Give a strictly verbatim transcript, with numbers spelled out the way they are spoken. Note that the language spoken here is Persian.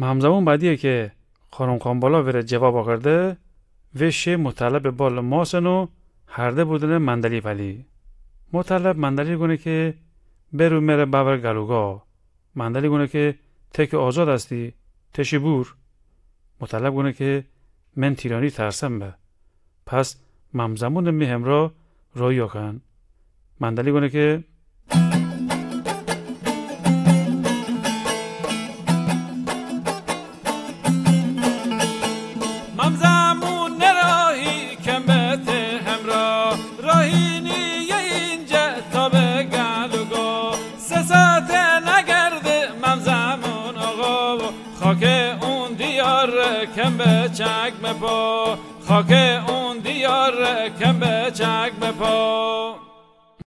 همزمان بعدیه که خانم خانبالا وره جواب آورده وشه مطلب بال ماسنو هرده بودن مندلی پلی. مطلب مندلی گونه که برو مره باور گلوگا. مندلی گونه که تک آزاد هستی تشی بور. مطلب گونه که من تیرانی ترسم به. پس ممزمون می همراه روی آکن. مندلی گونه که ممزمون نراهی کم بته همراه راهی نیه اینجا تا به گلوگا سه ساعته نگرده ممزمون آقا خاک اون دیار کم به چکم پا خاک اون دیار کم به چکم پا